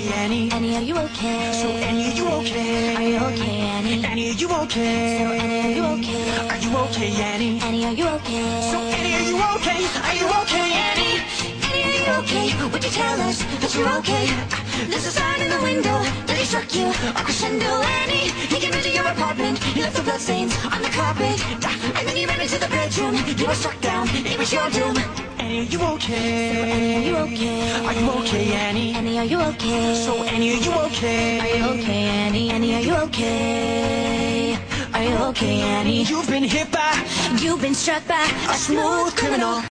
okay, Annie? Annie, are you okay? So Annie, are you okay? Are you okay, Annie? Annie, are you okay? So Annie, are you okay? Are you okay, Annie? Annie, are you okay? So Annie, are you okay? Are you okay, Annie? Annie, are you okay? Would you tell us that you're okay? There's a sign in the window that he struck you. A crescendo, Annie. He came into your apartment. He left the bloodstains on the carpet. And then he ran into the bedroom. You were struck down. It was your doom. Annie, are you okay? So Annie, are you okay? Are you okay, Annie? Annie, are you okay? So Annie, are you okay? Are you okay, Annie? Annie, are you okay? Are you okay, Annie? You've been hit by, You've been struck by a smooth criminal.